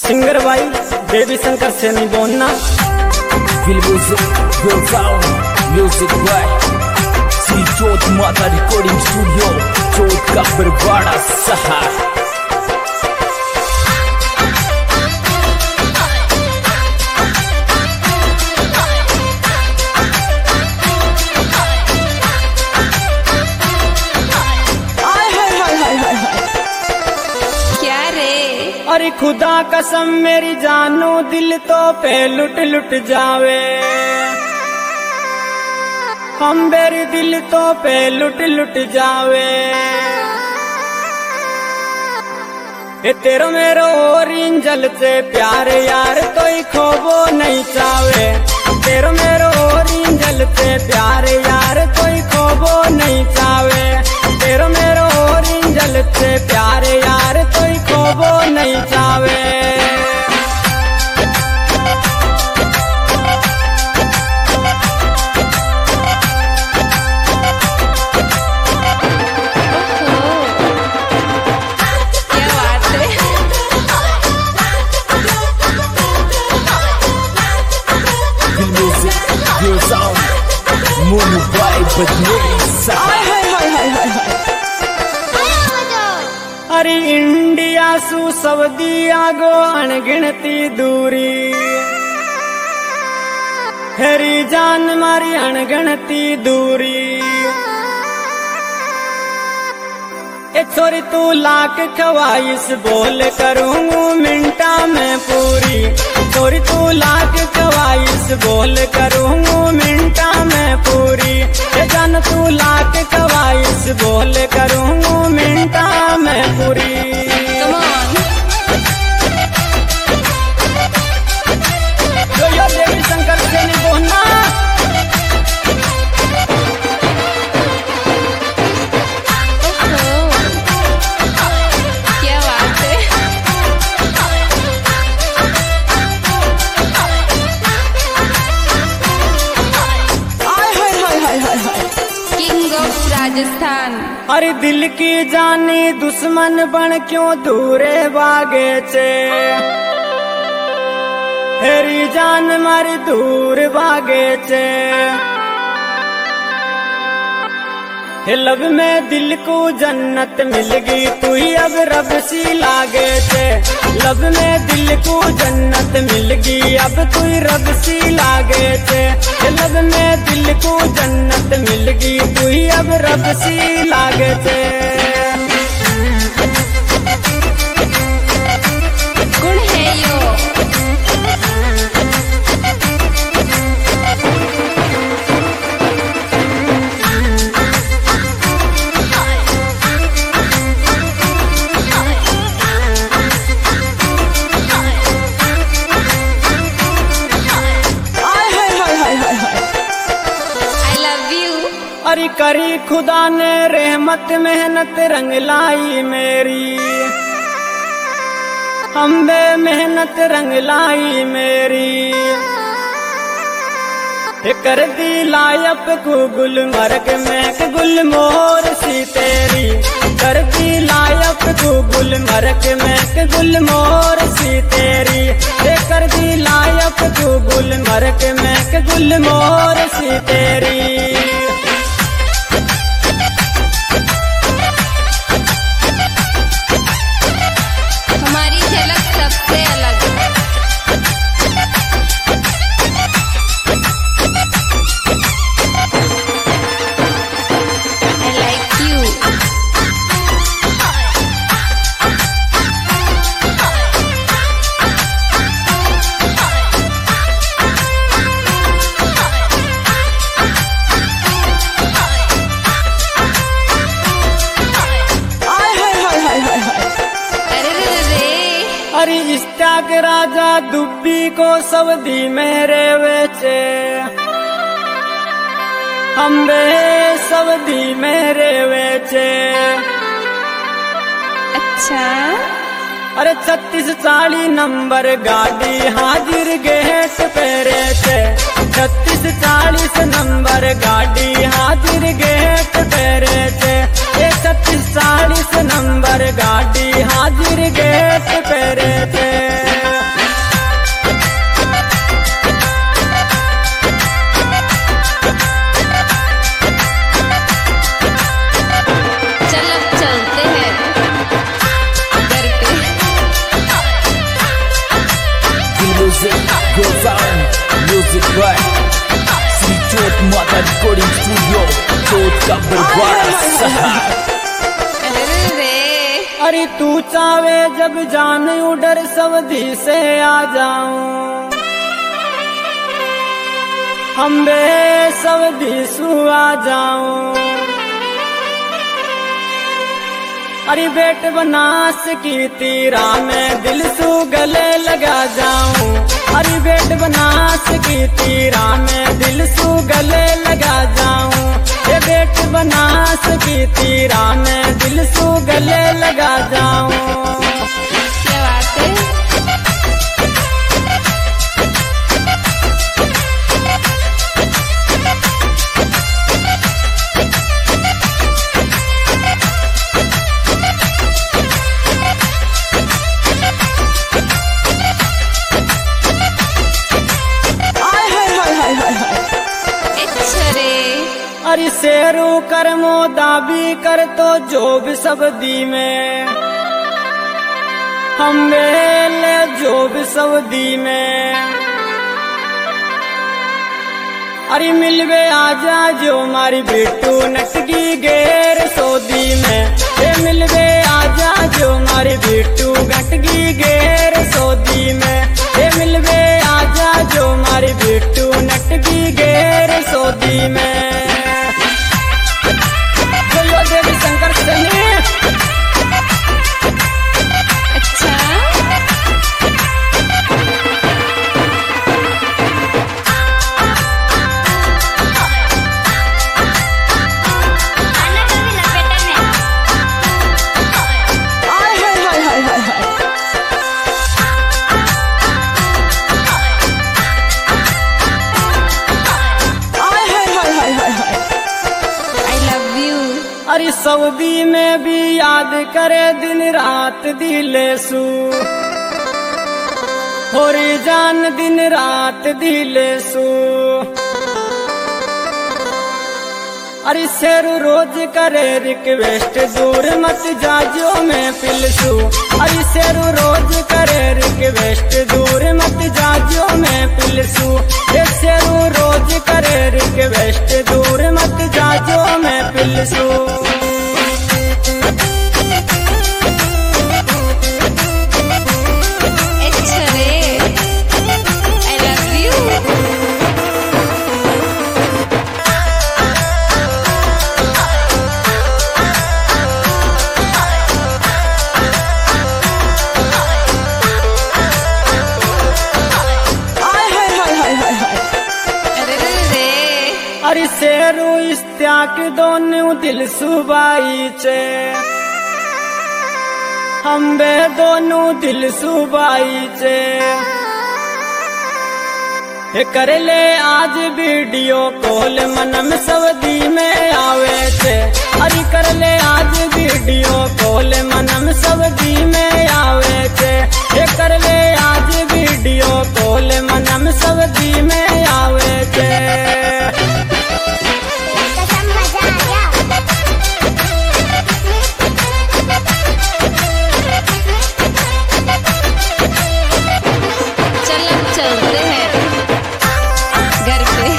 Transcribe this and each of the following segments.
Singer भाई देवी शंकर से नहीं बोलना। म्यूजिक बाय श्री चौथ माता रिकॉर्डिंग स्टूडियो, चौथ का बरवाड़ा शहर। अरे खुदा कसम मेरी जानो दिल तो पे लुट लुट जावे, हम मेरी दिल तो पे लुट लुट जावे। ये तेरो मेरो और इंजल से प्यार यार कोई खोबो नहीं चावे, तेरो मेरो और इंजल से प्यार यार कोई खोबो नहीं चावे, तेरो मेरो और इंजल से प्यार यार कोई खोबो नहीं चावे। अरे इंडिया सु सऊदी आगो अनगिनती दूरी, हेरी जान मारी अनगिनती दूरी। ए छोरी तू लाख ख्वाहिश बोल करूँगू मिनटा में पूरी, छोरी तू लाख ख्वाहिश बोल करूँगू मिनटा में पूरी। ए जान तू लाख ख्वाहिश बोल करूँगू मिनटा में पूरी। जो देवी शंकर से नहीं बोलना। राजस्थान। अरे दिल की जानी दुश्मन बन क्यों दूरे भागे छे, हेरी जान मारी दूर भागे छे। हे लब में दिल को जन्नत मिल गई तू ही अब रब सी लागे छे, लब में दिल को जन्नत मिल गई अब तू ही रब सी लागे छे। हे लब में दिल को जन्नत मिल गई तू ही अब रब सी लागे छे। कौन है यो? अरे करी खुदा ने रहमत मेहनत रंग लाई मेरी, अम्बे मेहनत रंग लाई मेरी। कर दी लायप को गुलमर्ग में गुलमोहर सी तेरी, कर दी लायप को गुलमर्ग में गुलमोहर सी तेरी। कर दी लायप को गुलमर्ग में गुलमोहर सी तेरी। हमारी झलक सबसे अलग। I like you. अरे इस्ताक राजा दुब्बी को सऊदी मेरे वेचे, अम्बे सऊदी मेरे वेचे। अच्छा। अरे 3640 नंबर गाड़ी हाजिर गेट पे रेचे, 3640 नंबर गाड़ी हाजिर गेट पे रेचे। 3640 नंबर गाड़ी हाजिर गेट पे रेचे। बाय श्री चोट माता रिकॉर्डिंग स्टूडियो, चोट का बरवाड़ा शहर। अरे तू चावे जब जान उडर सऊदी से आ जाऊं, हम बे सऊदी सु आ जाऊं। अरे बेट बनास की तीरा में दिल सु गले लगा जाऊं। अरे बेट बनास की तीरा में दिल सु गले लगा जाऊं। ये बेट बनास की तीरा में दिल सु गले लगा जाऊं। क्या बात है। अरे शेरू कर दाबी कर तो जो भी सब दी में, हम ले जो भी सब दी में। अरे मिलवे आजा जो मारी बेटू नटकी गेर सऊदी में। ये मिलवे आजा जो मारी बेटू नटकी गेर सऊदी में। ये मिलवे आजा जो मारी बेटू नटकी गेर सऊदी में। देवी शंकर सनी। अच्छा अरे सऊदी में भी याद करे दिन रात दिले सू, होरी जान दिन रात दिले सू। अरे शेरू रोज करे रिक्वेस्ट दूर मत जाजो मैं पिलसू। अरे शेरू रोज करे रिक्वेस्ट दूर मत जाजो मैं पिलसू। ये शेरू रोज करे रिक्वेस्ट दूर मत जाजो मैं पिलसू। अरे शेरू इस्त्याक दोनों दिल सुबाई चे, हम बे दोनों दिल सुबाई चे। कर ले आज वीडियो कॉल मनम सऊदी में आवे चे। अरे कर ले आज वीडियो कॉल मनम सऊदी में आवे चे। कर ले आज वीडियो कॉल मनम सऊदी में आवे चे। चलते हैं घर पे।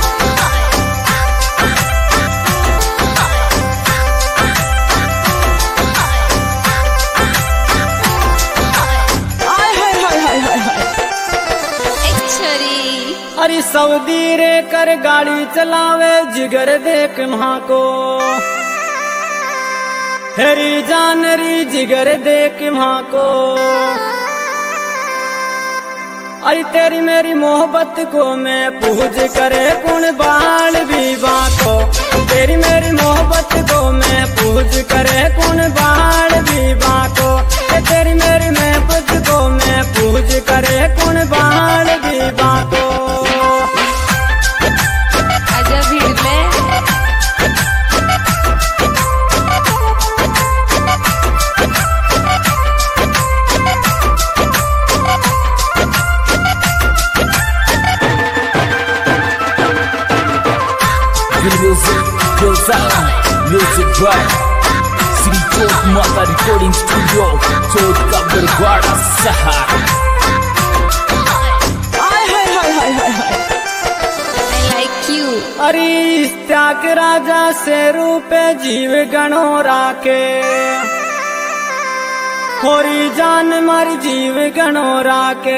अरे सऊदी रे कर गाड़ी चलावे जिगर देख वहाँ को। हेरी जान री जिगर देख वहाँ को। आई तेरी मेरी मोहब्बत को मैं पूज करे कौन बाल विवा को। तेरी मेरी मोहब्बत को मैं पूज करे कौन बाल विवा को। तेरी मेरी मोहब्बत को मैं पूज करे कौन बाल विवा को। आजा भीड़ में। म्यूजिक बाय श्री चोट माता रिकॉर्डिंग स्टूडियो, चोट का बरवाड़ा शहर। त्याग राजा से रूपे जीव गणो राके होरी जान मारी जीव गणो राके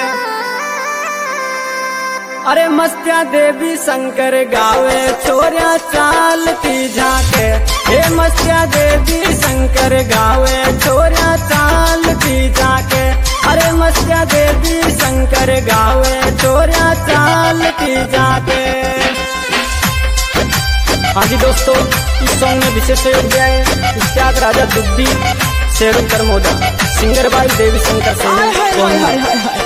अरे मस्त्या देवी शंकर गावे छोरिया चालती झाके हे मस्त्या देवी शंकर गावे छोरिया चालती झाके अरे मस्त्या देवी शंकर गावे छोरिया चालती जाके। हाँ जी दोस्तों, इस सॉन्ग में विशेष सहयोग दिया है त्याग राजा दुब्बी शेरू करमोदा, singer by Devi Shankar Soni.